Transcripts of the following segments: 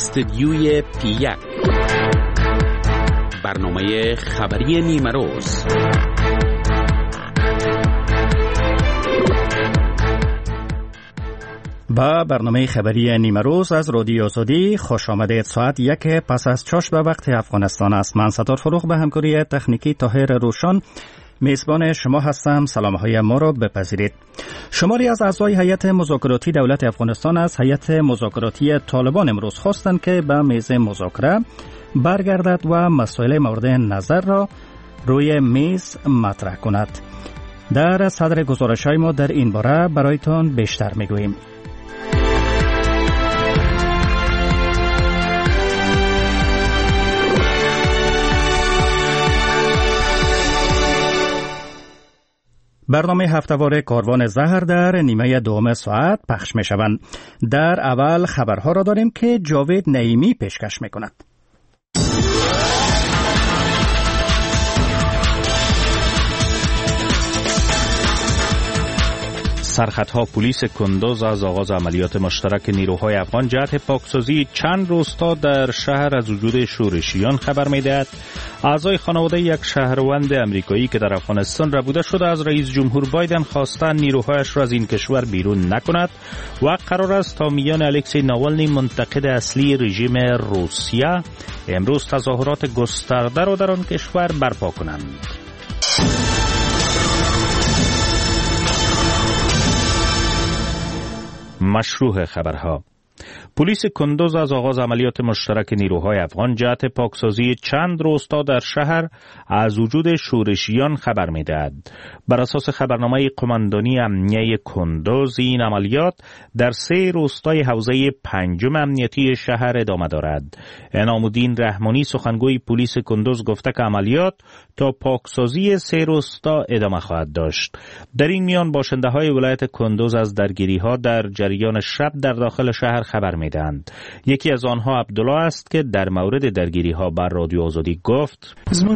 استدیوی پی1 برنامه خبری نیمروز. با برنامه خبری نیمروز از رادیو آزادی خوش آمدید. ساعت 1 پس از چاش به وقت افغانستان است. من ستار فروغ به همکاری تکنیکی طاهر روشن میزبان شما هستم. سلام‌های ما را بپذیرید. شماری از اعضای هیئت مذاکراتی دولت افغانستان از هیئت مذاکراتی طالبان امروز خواستند که به میز مذاکره برگردد و مسائل مورد نظر را روی میز مطرح کند. در صدر گزارش‌های ما در این باره برایتان بیشتر میگوییم. برنامه هفته‌وار کاروان زهر در نیمه دوم ساعت پخش می شوند. در اول خبرها را داریم که جاوید نعیمی پیشکش می کند. سرخطها پلیس کندوز از آغاز عملیات مشترک نیروهای افغان جهت پاکسازی چند روستا در شهر از وجود شورشیان خبر می‌دهد. اعضای خانواده یک شهروند امریکایی که در افغانستان ربوده شده از رئیس جمهور بایدن خواستند نیروهایش را از این کشور بیرون نکند و قرار است تا میان الکسی ناوالنی منتقد اصلی رژیم روسیه امروز تظاهرات گسترده را در آن کشور برپا کنند. مشروع خبرها. پلیس کندوز از آغاز عملیات مشترک نیروهای افغان جهت پاکسازی چند روستا در شهر از وجود شورشیان خبر می‌دهد. بر اساس خبرنامه قماندانی امنیه کندوز این عملیات در 3 روستای حوزه 5 امنیتی شهر ادامه دارد. انعام‌الدین رحمانی سخنگوی پلیس کندوز گفته که عملیات تا پاکسازی 3 روستا ادامه خواهد داشت. در این میان باشنده‌های ولایت کندوز از درگیری‌ها در جریان شب در داخل شهر خبر میدند. یکی از آنها عبدالله است که در مورد درگیری‌ها بر رادیو آزادی گفت: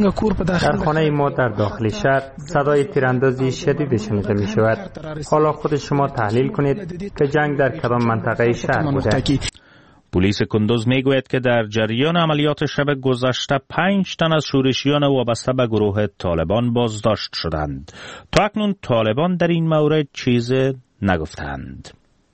در خانه ما در داخل شهر صدای تیراندازی شدید شنیده می شود. حالا خود شما تحلیل کنید که جنگ در کدام منطقه شهر بوده. پلیس کندوز میگوید که در جریان عملیات شب گذشته 5 تن از شورشیان وابسته به گروه طالبان بازداشت شدند. تا اکنون طالبان در این مورد چیزی نگفتند.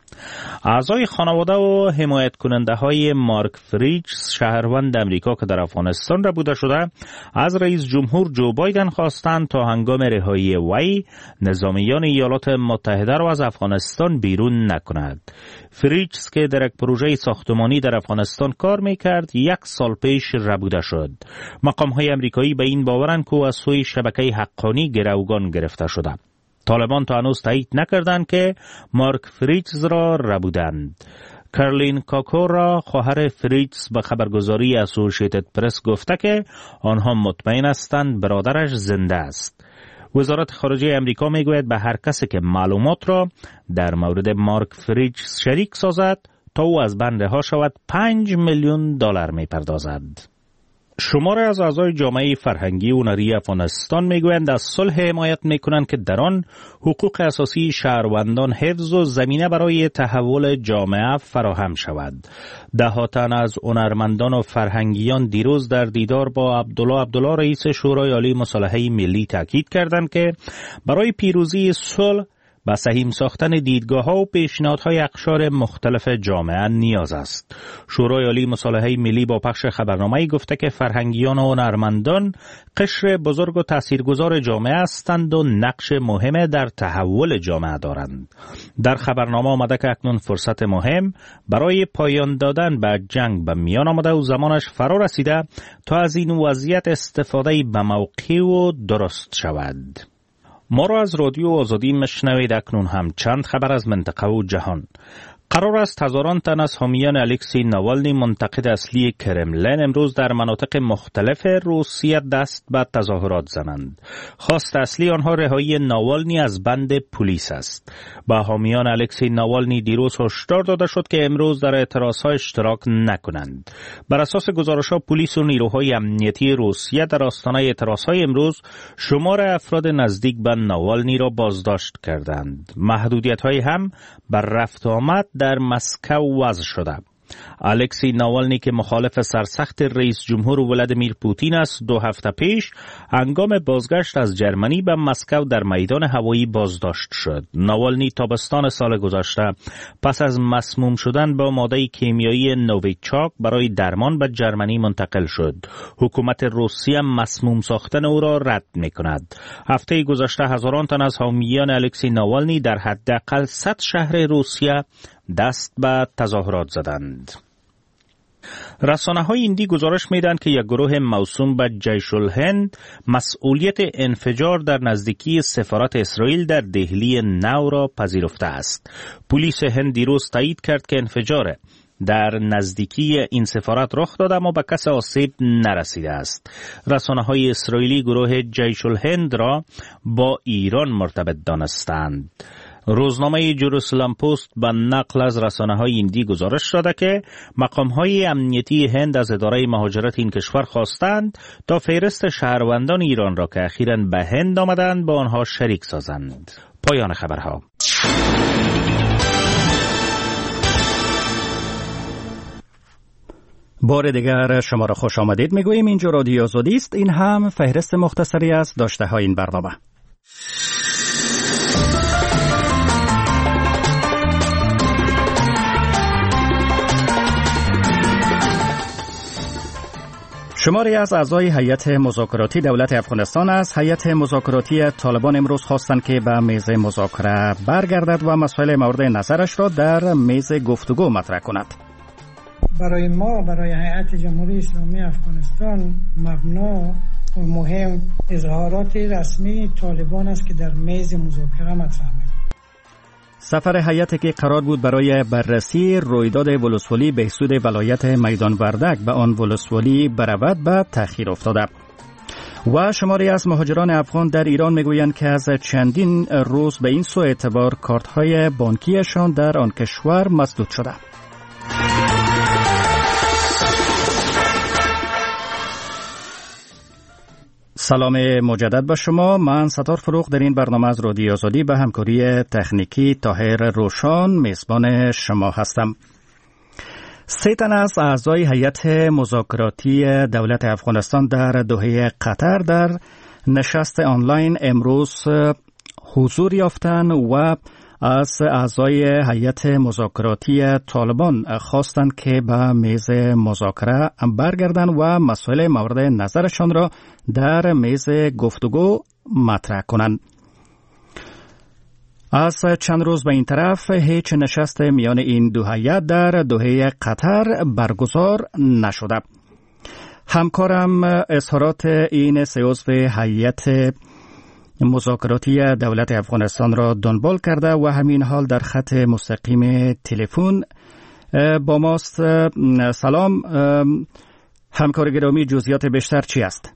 اعضای خانواده و حمایت کننده های مارک فریجز شهروند امریکا که در افغانستان ربوده شده از رئیس جمهور جو بایدن خواستند تا هنگام رهایی وی نظامیان ایالات متحده را از افغانستان بیرون نکند. فریجز که در یک پروژه ساختمانی در افغانستان کار میکرد 1 سال پیش ربوده شد. مقام های امریکایی به این باورند که از سوی شبکه حقانی گروگان گرفته شده. طالبان تا هنوز تایید نکردند که مارک فریجز را ربودند. کرلین کاکورا خواهر فریجز به خبرگزاری اسوسییتد پرس گفته که آنها مطمئن هستند برادرش زنده است. وزارت خارجه امریکا میگوید به هر کسی که معلومات را در مورد مارک فریجز شریک سازد تا او از بند رها شود 5 میلیون دلار میپردازد. شماری از اعضای جامعه فرهنگی و هنری افغانستان میگویند از صلح حمایت میکنند که در آن حقوق اساسی شهروندان حفظ و زمینه برای تحول جامعه فراهم شود. 10 تن از هنرمندان و فرهنگیان دیروز در دیدار با عبدالله رئیس شورای عالی مصالحه ملی تاکید کردند که برای پیروزی صلح به سهیم ساختن دیدگاه‌ها و پیشنهادهای اقشار مختلف جامعه نیاز است. شورای عالی مصالحه ملی با پخش خبرنامه‌ای گفته که فرهنگیان و هنرمندان قشر بزرگ و تاثیرگذار جامعه هستند و نقش مهم در تحول جامعه دارند. در خبرنامه آمده که اکنون فرصت مهم برای پایان دادن به جنگ به میان آمده و زمانش فرا رسیده تا از این وضعیت استفاده به موقع و درست شود. ما را از رادیو آزادی مشنوید. اکنون هم چند خبر از منطقه و جهان. قرار است هزاران تن از حامیان الکسی ناوالنی منتقد اصلی کرملین امروز در مناطق مختلف روسیه دست به تظاهرات زنند. خواست اصلی آنها رهایی ناوالنی از بند پلیس است. به حامیان الکسی ناوالنی دیروز هشدار داده شد که امروز در اعتراضها اشتراک نکنند. بر اساس گزارش‌ها پلیس و نیروهای امنیتی روسیه در آستانه اعتراضهای امروز شمار افراد نزدیک به ناوالنی را بازداشت کردند. محدودیت‌های هم بر رفت و آمد در مسکو وضع شده. الکسی ناوالنی که مخالف سرسخت رئیس جمهور ولادیمیر پوتین است 2 هفته پیش هنگام بازگشت از جرمنی به مسکو در میدان هوایی بازداشت شد. ناوالنی تابستان سال گذشته پس از مسموم شدن با ماده کیمیایی نوویچاک برای درمان به جرمنی منتقل شد. حکومت روسیه مسموم ساختن او را رد می‌کند. هفته گذشته هزاران تن از حامیان الکسی ناوالنی در حداقل 100 شهر روسیه دست به تظاهرات زدند. رسانه‌های هندی گزارش می‌دهند که یک گروه موسوم به جیش الهند مسئولیت انفجار در نزدیکی سفارت اسرائیل در دهلی نو را پذیرفته است. پلیس هند دیروز تایید کرد که انفجار در نزدیکی این سفارت رخ داده اما به کسی آسیب نرسیده است. رسانه‌های اسرائیلی گروه جیش الهند را با ایران مرتبط دانستند. روزنامه جروسلم پست به نقل از رسانه‌های هندی گزارش داده که مقام‌های امنیتی هند از اداره مهاجرت این کشور خواستند تا فهرست شهروندان ایران را که اخیراً به هند آمدند با آنها شریک سازند. پایان خبرها. بار دیگر شما را خوش آمدید میگوییم. اینجا رادیو آزادی است. این هم فهرست مختصری از داشته های این برنامه. شماری از اعضای هیئت مذاکراتی دولت افغانستان از هیئت مذاکراتی طالبان امروز خواستند که به میز مذاکره برگردد و مسائل مورد نظرش را در میز گفتگو مطرح کند. برای ما، برای هیئت جمهوری اسلامی افغانستان، مبنا و مهم اظهارات رسمی طالبان است که در میز مذاکره مطرح می‌کنند. سفر هیئتی که قرار بود برای بررسی رویداد ولسوالی بهسود ولایت میدان وردک به آن ولسوالی برود به تأخیر افتاده. و شماری از مهاجران افغان در ایران میگویند که از چندین روز به این سو اعتبار کارت‌های بانکیشان در آن کشور مسدود شده. سلام مجدد به شما. من ستار فروغ در این برنامه از رادیو آزادی به همکاری تکنیکی طاهر روشان میزبان شما هستم. 3 تن از اعضای هیئت مذاکراتی دولت افغانستان در دوحه قطر در نشست آنلاین امروز حضور یافتند و از اعضای هیئت مذاکراتی طالبان خواستند که به میز مذاکره برگردند و مسائل مورد نظرشان را در میز گفتگو مطرح کنند. از چند روز به این طرف هیچ نشست میان این دو هیئت در دوحه قطر برگزار نشده. همکارم اظهارات این 3 عضو هیئت مذاکراتی دولت افغانستان را دنبال کرده و همین حال در خط مستقیم تلفن با ماست. سلام همکار گرامی، جزئیات بیشتر چی است؟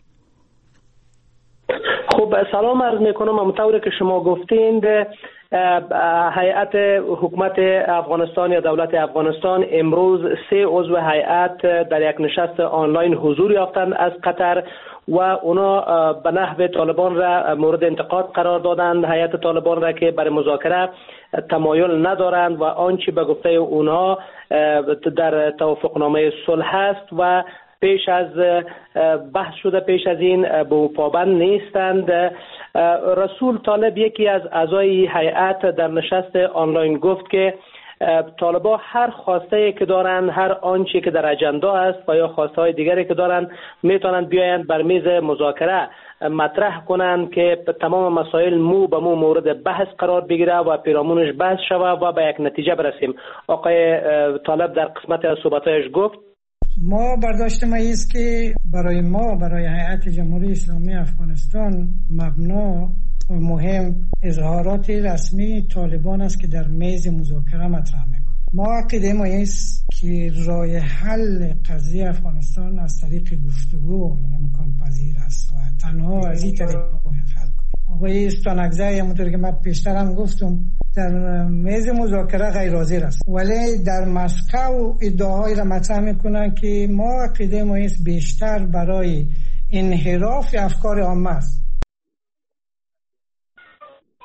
خب سلام عرض میکنم. همونطور که شما گفتید هیئت حکومت افغانستان یا دولت افغانستان امروز 3 عضو هیئت در یک نشست آنلاین حضور یافتند از قطر و اونا به نحو طالبان را مورد انتقاد قرار دادند. هیئت طالبان را که برای مذاکره تمایل ندارند و آنچه به گفته اونا در توافقنامه صلح است و پیش از بحث شده پیش از این به پابند نیستند. رسول طالب یکی از اعضای هیئت در نشست آنلاین گفت که طالبان هر خواسته که دارند، هر آنچه که در اجندا است و یا خواسته های دیگری که دارند میتونند بیایند بر میز مذاکره مطرح کنند که تمام مسائل مو به مو مورد بحث قرار بگیره و پیرامونش بحث شود و به یک نتیجه برسیم. آقای طالب در قسمت از صحبتایش گفت ما برداشت ما است که برای ما، برای هیئت جمهوری اسلامی افغانستان، مبنا و مهم اظهارات رسمی طالبان است که در میز مذاکره مطرح میکنه. ما عقیده ما است که راه حل قضیه افغانستان از طریق گفتگو امکان پذیر است و تنها از این طریق باید حل کنیم. آقای استانکزی همونطور که من پیشتر هم گفتم در میز مذاکره غیر حاضر است، ولی در مسکو ادعاهایی را مطرح میکنن که ما عقیده ما است بیشتر برای انحراف افکار عامه است.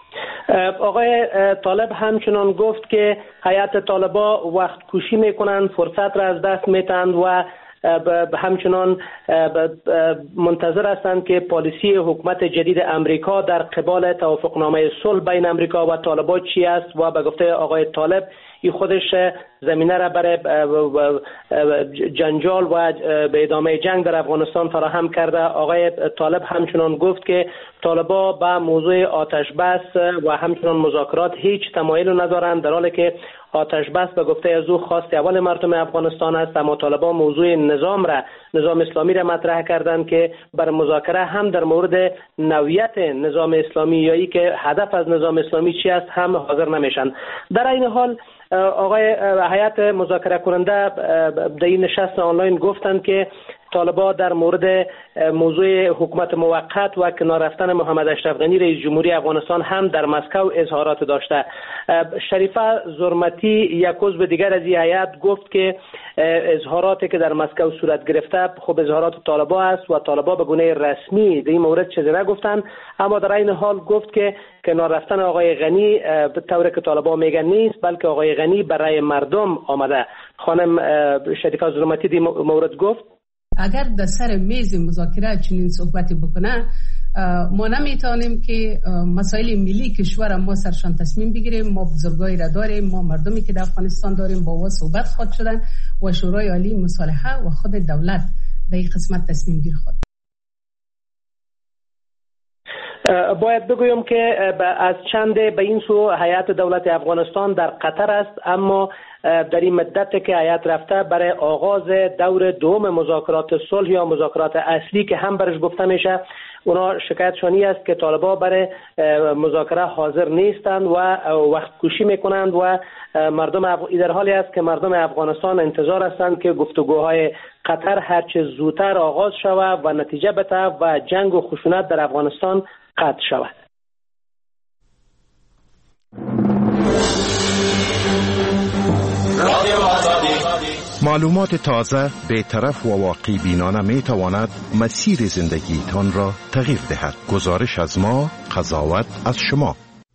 آقای طالب همچنان گفت که هیئت طالبا وقت کشی میکنند، فرصت را از دست میتند و همچنان منتظر هستند که پالیسی حکومت جدید امریکا در قبال توافقنامه صلح بین امریکا و طالبان چی است و به گفته آقای طالب این خودش زمینه را برای جنجال و به ادامه جنگ در افغانستان فراهم کرده. آقای طالب همچنان گفت که طالبان به موضوع آتش بس و همچنان مذاکرات هیچ تمایل ندارند، در حالی که آتش بس به گفته از او خواست اول مردم افغانستان است، اما طالبان موضوع نظام اسلامی را مطرح کردند که بر مذاکره هم در مورد نوعیت نظام اسلامی یا ای که هدف از نظام اسلامی چی است هم حاضر نمیشن. در این حال آقای هیئت مذاکره کننده در این نشست آنلاین گفتند که طالبان در مورد موضوع حکومت موقت و کنار رفتن محمد اشرف غنی رئیس جمهوری افغانستان هم در مسکو اظهارات داشته. شریفه زرمتی یک عضو دیگر از این هیئت گفت که اظهاراتی که در مسکو صورت گرفته خب اظهارات طالبان است و طالبان به گونه رسمی در این مورد چیزی نگفتند، اما در این حال گفت که کنار رفتن آقای غنی به طوری که طالبان میگن نیست، بلکه آقای غنی برای مردم آمده. خانم شریفه زرمتی در مورد گفت اگر در سر میز مذاکره چنین صحبتی بکنه، ما نمیتونیم که مسائل ملی کشور ما سرشان تصمیم بگیریم. ما بزرگایی را داریم، ما مردمی که در افغانستان داریم با او صحبت خود شدن و شورای عالی مصالحه و خود دولت در این قسمت تصمیم گیر خود. باید بگویم که از چند به این سو هیئت دولت افغانستان در قطر است، اما در این مدت که هیئت رفته برای آغاز دور دوم مذاکرات صلح یا مذاکرات اصلی که هم برش گفته میشه، اونا شکایتشانی است که طالبان برای مذاکره حاضر نیستند و وقت کشی میکنند و در حالی است که مردم افغانستان انتظار هستند که گفتگوهای قطر هرچه زودتر آغاز شود و نتیجه بده و جنگ و خشونت در افغانستان قطع شود. معلومات تازه، بی‌طرف و واقعی بینانه می تواند مسیر زندگیتان را تغییر دهد. گزارش از ما، قضاوت از شما.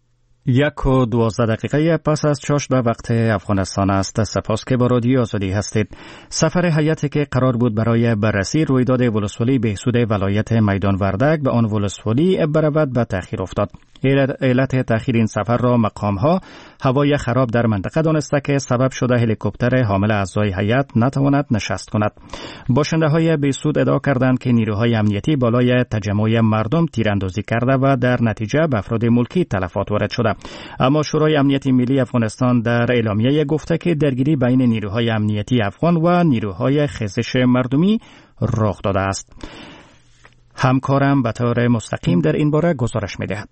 1:12 پس از چاشت به وقت افغانستان است. سپاس که با رادیو آزادی هستید. سفر هیئتی که قرار بود برای بررسی رویداد ولسوالی بهسود ولایت میدان وردک به آن ولسوالی برود به تأخیر افتاد. علت تأخیر این سفر را مقام‌ها هوای خراب در منطقه دانسته که سبب شده هلیکوپتر حامل اعضای هیئت نتواند نشست کند. باشنده‌های بهسود ادعا کردند که نیروهای امنیتی بالای تجمع مردم تیراندازی کرده و در نتیجه به افراد ملکی تلفات وارد شده. اما شورای امنیتی ملی افغانستان در اعلامیه گفته که درگیری بین نیروهای امنیتی افغان و نیروهای خیزش مردمی رخ داده است. همکارم به طور مستقیم در این باره گزارش می‌دهد.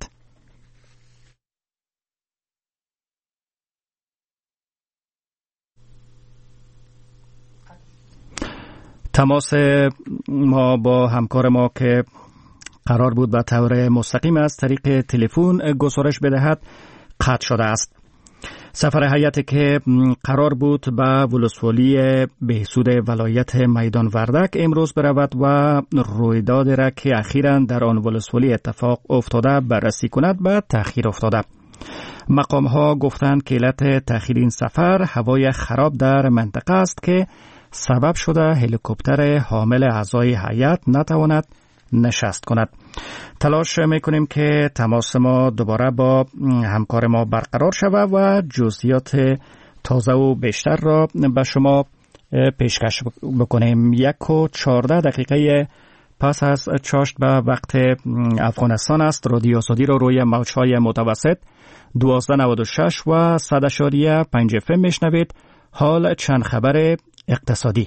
تماس ما با همکار ما که قرار بود به طور مستقیم از طریق تلفن گزارش بدهد قطع شده است. سفر هیئتی که قرار بود به ولسوالی بهسود ولایت میدان وردک امروز برود و رویداد را که اخیراً در آن ولسوالی اتفاق افتاده بررسی کند به تأخیر افتاده. مقام ها گفتند که علت تأخیر این سفر هوای خراب در منطقه است که سبب شده هلیکوپتر حامل اعضای هیئت نتواند نشست کند. تلاش میکنیم که تماس ما دوباره با همکار ما برقرار شود و جزئیات تازه و بیشتر را به شما پیشکش بکنیم. 1:14 پس از چاشت به وقت افغانستان است. رادیو آزادی را روی موج‌های متوسط 1296 و 100.5 FM میشنوید. حال چند خبر اقتصادی.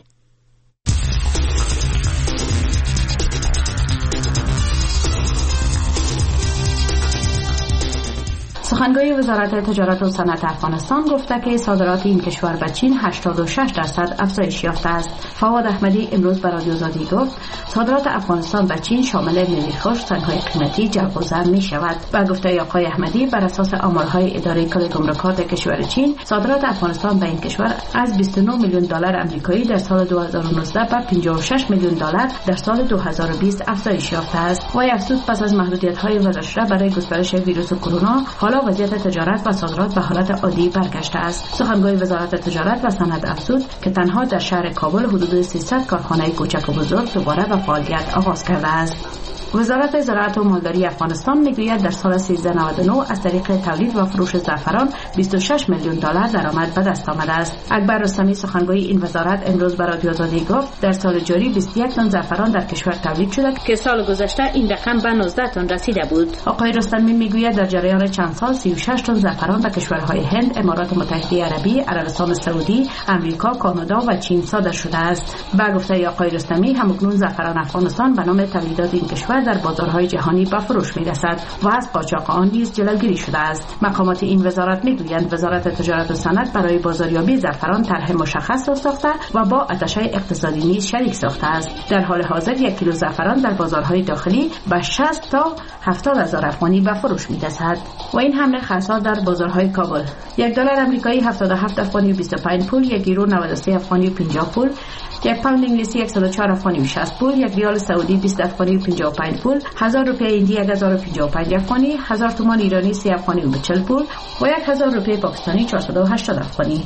سخنگوی وزارت تجارت و صنعت افغانستان گفته که صادرات این کشور به چین 86% افزایش یافته است. فواد احمدی امروز به رادیو آزادی گفت صادرات افغانستان به چین شامل میوه خشک، سنگ‌های قیمتی، جلب و ضم می شود. و گفته آقای احمدی بر اساس آمارهای اداره کل گمرکات کشور چین صادرات افغانستان به این کشور از 29 میلیون دلار آمریکایی در سال 2019 به 56 میلیون دلار در سال 2020 افزایش یافته است. و افزود پس از محدودیت‌های وضع شده برای گسترش ویروس کرونا حالا وضعیت تجارت و صادرات به حالت عادی برگشته است. سخنگوی وزارت تجارت و صنعت افزود که تنها در شهر کابل حدود 300 کارخانه کوچک و بزرگ دوباره به فعالیت آغاز کرده است. وزارت زراعت و مالداری افغانستان میگوید در سال 1399 از طریق تولید و فروش زعفران 26 میلیون دلار درآمد به دست آمده است. اکبر رستمی سخنگوی این وزارت امروز به رادیو آزادی گفت در سال جاری 21 تن زعفران در کشور تولید شده که سال گذشته این رقم به 19 تن رسیده بود. آقای رستمی میگوید در جریان چند سال 36 تن زعفران به کشورهای هند، امارات متحده عربی، عربستان سعودی، امریکا، کانادا و چین صادر شده است. به گفته آقای رستمی همکنون زعفران افغانستان به نام تولیدات این کشور در بازارهای جهانی به فروش می‌رسد و از قاچاق آن نیز جلوگیری شده است. مقامات این وزارت می‌گویند وزارت تجارت و صنعت برای بازاریابی زعفران طرح مشخص را ساخته و با آتش اقتصادی نیز شریک ساخته است. در حال حاضر 1 کیلو زعفران در بازارهای داخلی به 60 تا 70 هزار افغانی به فروش می‌رسد و این حمله خسار در بازارهای کابل. $1 آمریکایی 77 افغانی و 25 پول، 1 یورو 93 افغانی و 50 پول، 1 پوند انگلیسی 104 افغانی و 60 پول، 1 ریال سعودی 20 افغانی و 55 پول، 1000 روپیه هندی 1055 افغانی، 1000 تومان ایرانی 30 افغانی و 40 پول و 1000 روپیه پاکستانی 480 افغانی.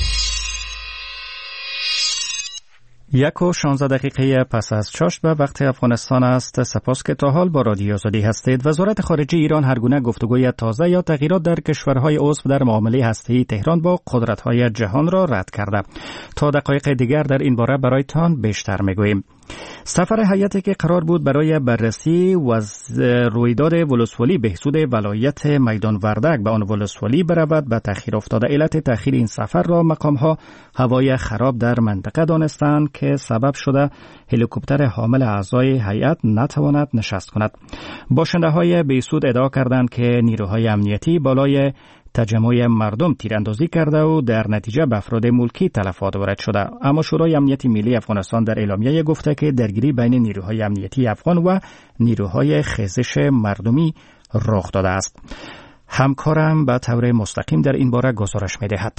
1:16 پس از چاشت به وقت افغانستان است. سپاس که تا حال با رادیو آزادی هستید. وزارت خارجه ایران هر گونه گفتگوی تازه یا تغییرات در کشورهای عضو در معامله هسته‌ای تهران با قدرت‌های جهان را رد کرده. تا دقایق دیگر در این باره برایتان بیشتر میگوییم. سفر هیئتی که قرار بود برای بررسی رویداد ولسوالی بهسود ولایت میدان وردک به آن ولسوالی برود به تأخیر افتاده. علت تأخیر این سفر را مقام‌ها هوای خراب در منطقه دانستند که سبب شده هلیکوپتر حامل اعضای هیئت نتواند نشست کند. باشنده‌های بهسود ادعا کردند که نیروهای امنیتی بالای تجمع مردم تیراندازی کرده و در نتیجه به افراد ملکی تلفات وارد شده. اما شورای امنیتی ملی افغانستان در اعلامیه گفته که درگیری بین نیروهای امنیتی افغان و نیروهای خیزش مردمی رخ داده است. همکارم به طور مستقیم در این باره گزارش می‌دهد.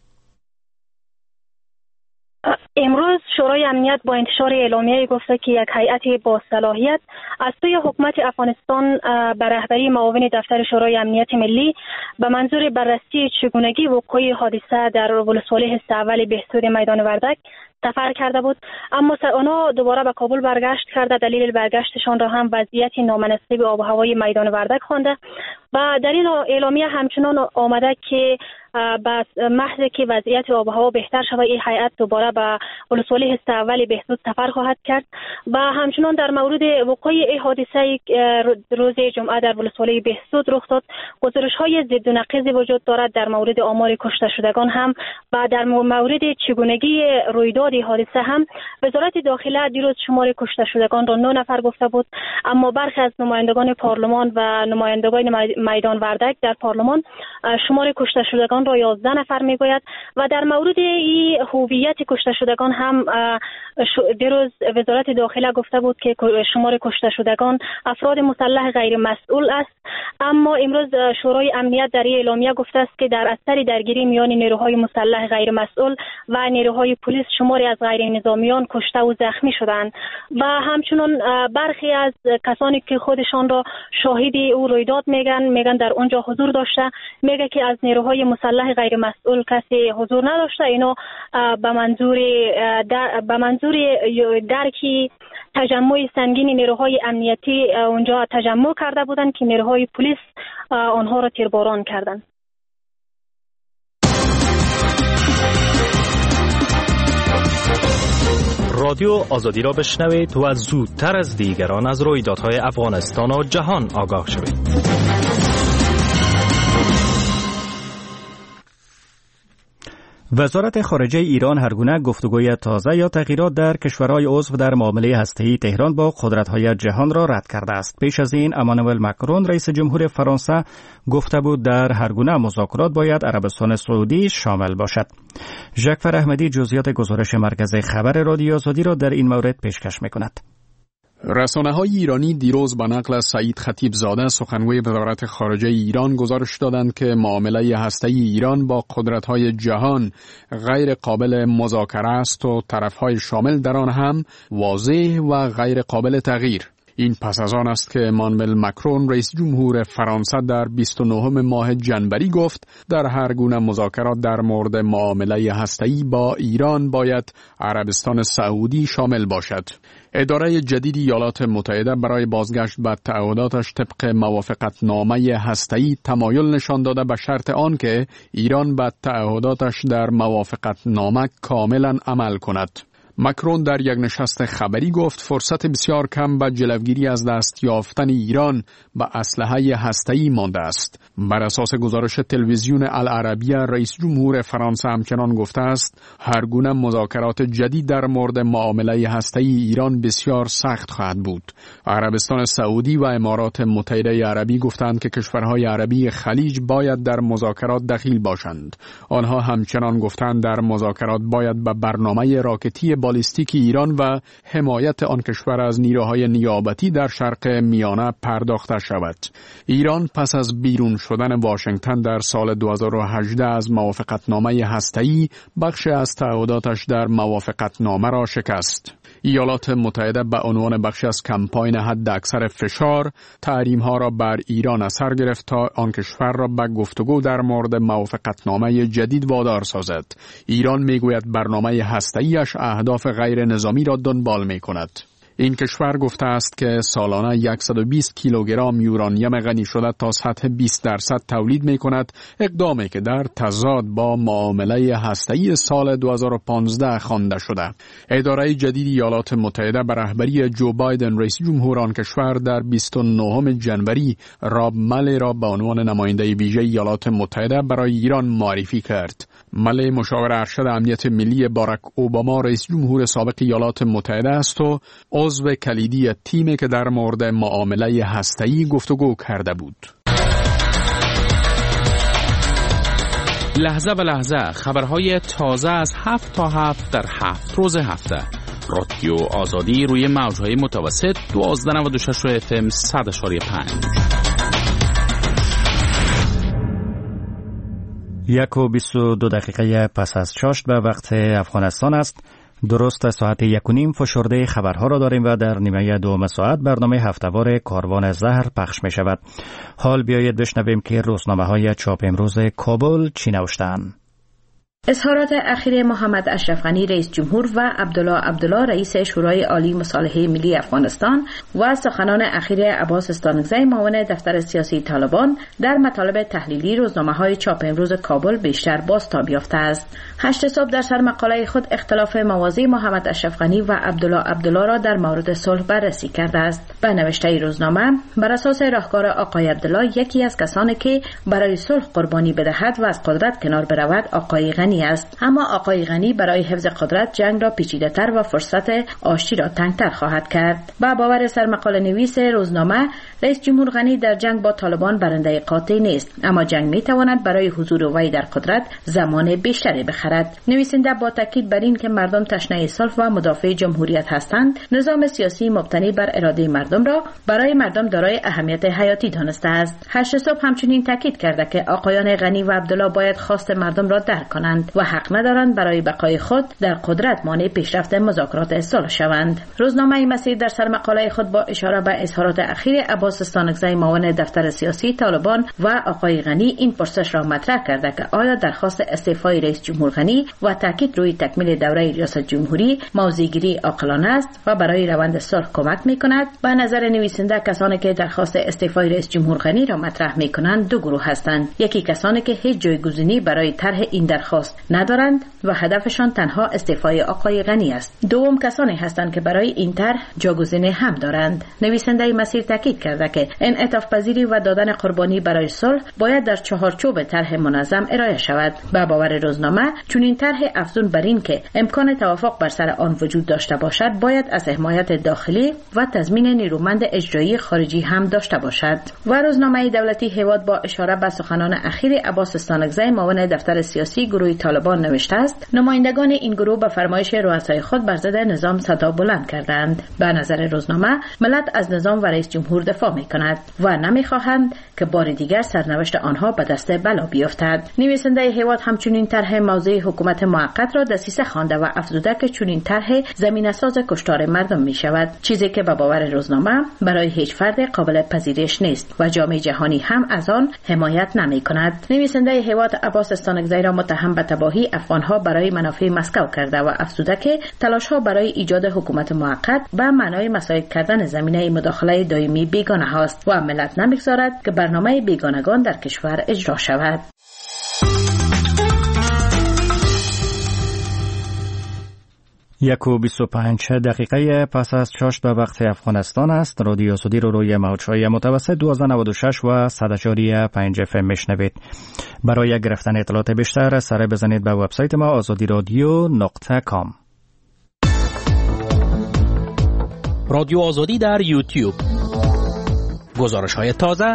امروز شورای امنیت با انتشار اعلامیه گفته که یک هیئت با صلاحیت از سوی حکومت افغانستان به رهبری معاون دفتر شورای امنیت ملی به منظور بررسی چگونگی وقوع حادثه در ولسوالی حصه اول بهسود میدان وردک سفر کرده بود، اما آنها دوباره به کابل برگشت کرده. دلیل برگشتشان را هم وضعیت نامناسب آب و هوای میدان وردک خوانده و در این اعلامیه همچنان آمده که بس محض که وضعیت آب و هوا بهتر شود این هیئت دوباره به ولسوالی حصه اول بهسود سفر خواهد کرد و همچنان در مورد وقوع این حادثه روز جمعه در ولسوالی بهسود رخ داد گزارش‌های ضد و نقیض وجود دارد در مورد آمار کشته شدگان هم و در مورد چگونگی رویداد حادثه هم. وزارت داخله دیروز شمار کشته شدگان را 9 نفر گفته بود، اما برخی از نمایندگان پارلمان و نمایندگان میدان وردک در پارلمان شمار کشته شدگان را 11 نفر میگوید و در مورد این هویت کشته شدگان هم دیروز وزارت داخله گفته بود که شمار کشته شدگان افراد مسلح غیر مسئول است، اما امروز شورای امنیت در این اعلامیه گفته است که در اثر درگیری میان نیروهای مسلح غیر مسئول و نیروهای پلیس شماری از غیر نظامیان کشته و زخمی شدند و همچنان برخی از کسانی که خودشان را شاهد او رویداد میگن در اونجا حضور داشته، میگه که از نیروهای مسلح غیر مسئول کسی حضور نداشته. اینا به منظور درکی تجمع سنگین نیروهای امنیتی اونجا تجمع کرده بودند که نیروهای پلیس آنها را تیرباران کردند. رادیو آزادی را بشنوید و زودتر از دیگران از رویدادهای افغانستان و جهان آگاه شوید. وزارت خارجه ایران هر گونه گفتگوی تازه یا تغییرات در کشورهای عضو در معامله هسته‌ای تهران با قدرت‌های جهان را رد کرده است. پیش از این امانوئل ماکرون رئیس جمهور فرانسه گفته بود در هر گونه مذاکرات باید عربستان سعودی شامل باشد. ژاکفر احمدی جزئیات گزارش مرکز خبر رادیو آزادی را در این مورد پیشکش می‌کند. رسانه‌های ایرانی دیروز با نقل از سعید خطیبزاده سخنگوی وزارت خارجه ایران گزارش دادند که معامله هسته‌ای ایران با قدرت‌های جهان غیر قابل مذاکره است و طرف‌های شامل در آن هم واضح و غیر قابل تغییر. این پس از آن است که امانوئل مکرون رئیس جمهور فرانسه در 29 ماه جنوری گفت در هر گونه مذاکرات در مورد معامله هسته‌ای با ایران باید عربستان سعودی شامل باشد. اداره جدید ایالات متحده برای بازگشت به تعهداتش طبق موافقتنامه هسته‌ای تمایل نشان داده به شرط آن که ایران به تعهداتش در موافقتنامه کاملا عمل کند. مکرون در یک نشست خبری گفت فرصت بسیار کم به جلوگیری از دست یافتن ایران به اسلحه هسته‌ای مانده است. بر اساس گزارش تلویزیون العربیه رئیس جمهور فرانسه همچنان گفته است هر گونه مذاکرات جدید در مورد معامله هسته‌ای ایران بسیار سخت خواهد بود. عربستان سعودی و امارات متحده عربی گفتند که کشورهای عربی خلیج باید در مذاکرات دخیل باشند. آنها همچنان گفتند در مذاکرات باید به برنامه راکتی بالیستیک ایران و حمایت آن کشور از نیروهای نیابتی در شرق میانه پرداخته شود. ایران پس از بیرون شدن واشنگتن در سال 2018 از موافقتنامه هسته‌ای بخش از تعهداتش در موافقتنامه را شکست. ایالات متحده به عنوان بخشی از کمپاین حداکثر فشار تحریم‌ها را بر ایران اثر گرفت تا آن کشور را به گفتگو در مورد موافقتنامه جدید وادار سازد. ایران میگوید برنامه هسته‌ایش اهداف غیر نظامی را دنبال می‌کند. این کشور گفته است که سالانه 120 کیلوگرم یورانیم غنی شده تا سطح 20% تولید می کند، اقدامی که در تضاد با معامله هسته‌ای سال 2015 خوانده شده. اداره جدید ایالات متحده به رهبری جو بایدن رئیس جمهور آن کشور در 29 جنوری راب ملی را به عنوان نماینده ویژه ایالات متحده برای ایران معرفی کرد. ملی مشاور ارشد امنیت ملی باراک اوباما رئیس جمهور سابق ایالات متحده است و عضو کلیدی تیمی که در مورد معامله هسته‌ای گفتگو کرده بود. لحظه به لحظه خبرهای تازه از 7 تا 7 در 7 روز هفته. رادیو آزادی روی موج‌های متوسط 1296 FM 100.5. 1:22 پس از چاشت به وقت افغانستان است. درست ساعت 1:30 فشرده خبرها را داریم و در نیمه دوم ساعت برنامه هفته‌وار کاروان زهر پخش می شود. حال بیایید بشنویم که روزنامه‌های چاپ امروز کابل چی نوشته‌اند. اظهارات اخیر محمد اشرف غنی رئیس جمهور و عبدالله رئیس شورای عالی مصالحه ملی افغانستان و سخنان اخیر عباس استانکزی معاون دفتر سیاسی طالبان در مطالب تحلیلی روزنامه‌های چاپ امروز کابل بیشتر بازتاب یافته است. 8 صبح در سر مقاله خود اختلاف مواضع محمد اشرف غنی و عبدالله را در مورد صلح بررسی کرده است. به نوشته روزنامه بر اساس راهکار آقای عبدالله یکی از کسانی که برای صلح قربانی بدهد و از قدرت کنار برود آقای غنی است، اما آقای غنی برای حفظ قدرت جنگ را پیچیده‌تر و فرصت آشتی را تنگتر خواهد کرد. با باور سرمقاله نویس روزنامه رئیس جمهور غنی در جنگ با طالبان برنده قاطع نیست، اما جنگ میتواند برای حضور وی در قدرت زمان بیشتری بخرد. نویسنده با تاکید بر این که مردم تشنه صلح و مدافع جمهوریت هستند، نظام سیاسی مبتنی بر اراده مردم را برای مردم دارای اهمیت حیاتی دانسته است. 8 صبح همچنین تاکید کرده که آقایان غنی و عبدالله باید خواست مردم را درک کنند و حق ندارند برای بقای خود در قدرت مانع پیشرفت مذاکرات صلح شوند. روزنامه مسیر در سر مقاله خود با اشاره به اظهارات اخیر عباس استانکزی معاون دفتر سیاسی طالبان و آقای غنی این پرسش را مطرح کرده که آیا درخواست استعفای رئیس جمهور غنی و تاکید روی تکمیل دوره ریاست جمهوری موضع‌گیری عاقلانه است و برای روند صلح کمک می‌کند؟ به نظر نویسنده کسانی که درخواست استعفای رئیس جمهور غنی را مطرح می‌کنند دو گروه هستند. یکی کسانی که هیچ جایگزینی برای طرح این درخواست ندارند و هدفشان تنها استعفای آقای غنی است. دوم کسانی هستند که برای این طرح جایگزین هم دارند. نویسنده مسیر تاکید کرده که انعطاف پذیری و دادن قربانی برای صلح باید در چهارچوب طرح منظم ارائه شود. به باور روزنامه چون این طرح افزون بر این که امکان توافق بر سر آن وجود داشته باشد باید از حمایت داخلی و تضمین نیرومند اجرایی خارجی هم داشته باشد. و روزنامه دولتی هواد با اشاره به سخنان اخیر عباس استانکزی معاون دفتر سیاسی گروه طالبان نوشته است نمایندگان این گروه به فرمایش رؤسای خود بر ضد نظام صدا بلند کردند. به نظر روزنامه ملت از نظام و رئیس جمهور دفاع می‌کند و نمی‌خواهند که بار دیگر سرنوشت آنها به دست بلا بیفتد. نویسنده هواد همچنین طرح موضع سوی حکومت موقت را دسیسه خوانده و افزوده که چنین طرح زمینه‌ساز کشتار مردم می شود، چیزی که به باور روزنامه برای هیچ فرد قابل پذیرش نیست و جامعه جهانی هم از آن حمایت نمی کند. نویسنده هیواد عباس استانکزی را متهم به تباهی افغانها برای منافع مسکو کرده و افزوده که تلاش‌ها برای ایجاد حکومت موقت به معنای مساعد کردن زمینه مداخله دائمی بیگانه هاست و ملت نمی‌گذارد که برنامه بیگانگان در کشور اجرا شود. 1:25 دقیقه پس از 6 به وقت افغانستان است. رادیو آزادی رو روی موج‌های متوسط 1296 و 100.5 FM میشنوید. برای گرفتن اطلاعات بیشتر سر بزنید به وبسایت ما azadiradio.com. رادیو آزادی در یوتیوب. گزارش‌های تازه.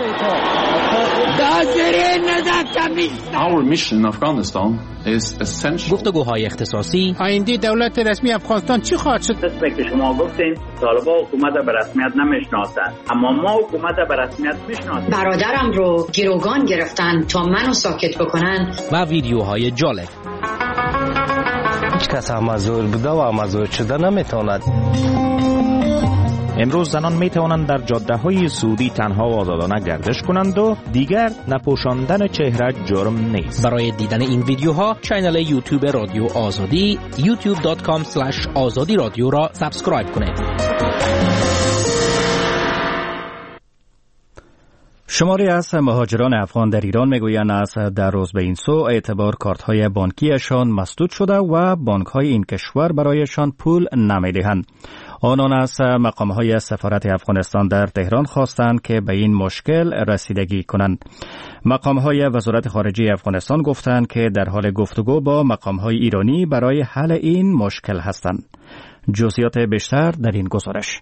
Our mission in Afghanistan is essential. گفتگوهای اختصاصی. آینده دولت رسمی افغانستان چی خواهد شد؟ که شما گفتین طالبان حکومت به رسمیت نمیشناسند، اما ما حکومت به رسمیت میشناسیم. برادرم رو گروگان گرفتن تا منو ساکت بکنن. و ویدیوهای جالب. هیچ کس مزور بوده و مزور شده نمیتواند. امروز زنان می توانند در جاده‌های سعودی تنها و آزادانه گردش کنند و دیگر نپوشاندن چهره جرم نیست. برای دیدن این ویدیوها کانال یوتیوب رادیو آزادی youtube.com/azadi رادیو را سابسکرایب کنید. شماری از مهاجران افغان در ایران میگویند از در روز به این سو اعتبار کارت‌های بانکیشان مسدود شده و بانک‌های این کشور برایشان پول نمی‌دهند. آنان از مقام‌های سفارت افغانستان در تهران خواستند که به این مشکل رسیدگی کنند. مقام‌های وزارت خارجه افغانستان گفتند که در حال گفتگو با مقام‌های ایرانی برای حل این مشکل هستند. جزئیات بیشتر در این گزارش.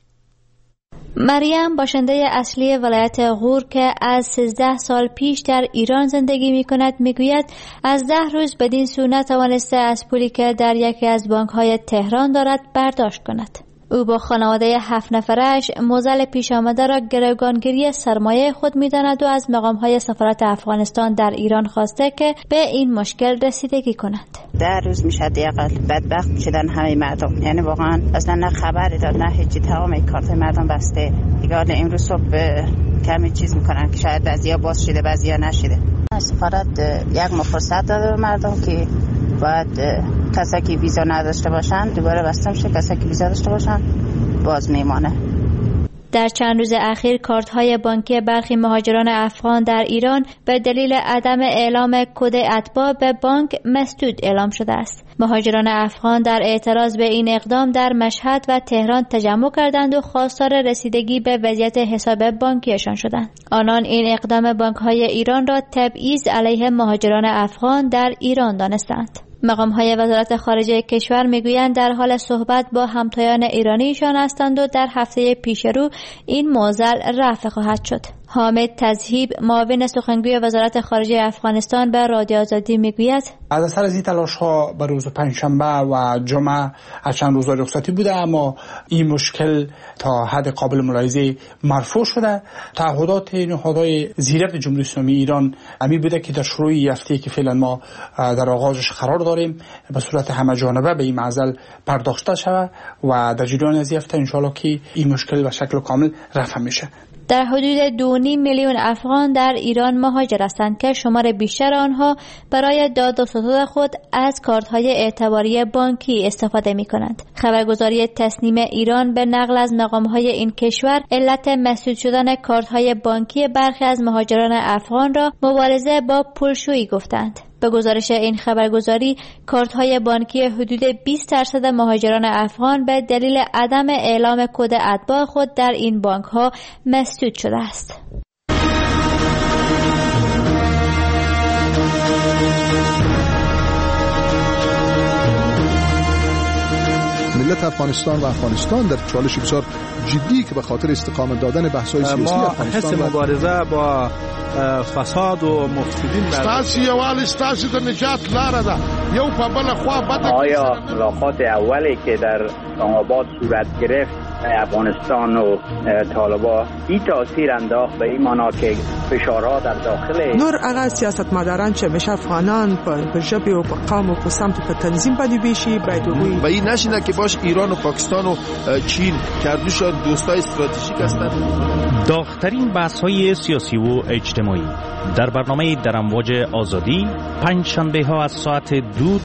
مریم باشنده اصلی ولایت غور که از 13 سال پیش در ایران زندگی می کند می گوید از 10 روز بدین سو نتوانسته از پولی که در یکی از بانک‌های تهران دارد برداشت کند. او با خانواده 7 نفرش موزل پیش آمده را گروگانگیری سرمایه خود می داند و از مقام‌های سفارت افغانستان در ایران خواسته که به این مشکل رسیدگی کنند. 10 روز میشه دیگه بدبخت میشدن همه مردم، یعنی واقعا اصلا نه خبری داد نه هیچی، تمام کارت مردم بسته. دیگه امروز صبح کمی چیز میکنن که شاید بعضیا باز شده بعضیا نشده. سفارت یک ماه فرصت داده به مردم که باید کسایی که ویزا نداشته باشن دوباره بسته میشه، کسایی که ویزا داشته باشن باز میمانه. در چند روز اخیر کارت‌های بانکی برخی مهاجران افغان در ایران به دلیل عدم اعلام کد اتباع به بانک مسدود اعلام شده است. مهاجران افغان در اعتراض به این اقدام در مشهد و تهران تجمع کردند و خواستار رسیدگی به وضعیت حساب بانکیشان شدند. آنان این اقدام بانک‌های ایران را تبعیض علیه مهاجران افغان در ایران دانستند. مقام‌های وزارت خارجه کشور میگویند در حال صحبت با همتایان ایرانیشان هستند و در هفته پیش رو این موزل رفع خواهد شد. حامد تذهیب معاون سخنگوی وزارت خارجه افغانستان به رادیو آزادی میگوید از اثر از این تلاش‌ها به روز پنجشنبه و جمعه چند روز رخصتی بوده، اما این مشکل تا حد قابل ملاحظه مرفوع شده. تعهدات نهادهای زیرفت جمهوری اسلامی ایران همین بوده که در شروع هفته که فعلا ما در آغازش قرار داریم به صورت همه جانبه به این معضل پرداخته شود و در جریان از هفته ان شاءالله که این مشکل به شکل کامل رفع میشه. در حدود 2.5 میلیون افغان در ایران مهاجر هستند که شمار بیشتر آنها برای داد و ستد خود از کارت‌های اعتباری بانکی استفاده می‌کنند. خبرگزاری تسنیم ایران به نقل از مقام‌های این کشور علت مسدود شدن کارت‌های بانکی برخی از مهاجران افغان را مبارزه با پولشویی گفتند. به گزارش این خبرگزاری کارت‌های بانکی حدود 20% مهاجران افغان به دلیل عدم اعلام کد اتباع خود در این بانک‌ها مسدود شده است. ملت افغانستان و افغانستان در چالش بسیار جدی که به خاطر استقامت دادن بحث‌های سیاسی افغانستان حس مبارزه با فساد و مفسدین ستاسي یوال ستاسي د نجات لاره ده یو په بل خوا بده. آیا ملاقات اولی که در اسلام آباد صورت گرفت افغانستان و طالبان این تاثیر انداخت به این معنا که فشارها در داخل نور هغه سیاستمداران چې همیشه افغانان په ژبې او په قوم او په سمت په تنظیم باندې بیشي باید و این نشینه که باش ایران و پاکستان و چین کردوشان دوستای استراتژیک هستند. داغ‌ترین بحث‌های سیاسی و اجتماعی در برنامه در امواج آزادی پنج شنبه ها از ساعت 2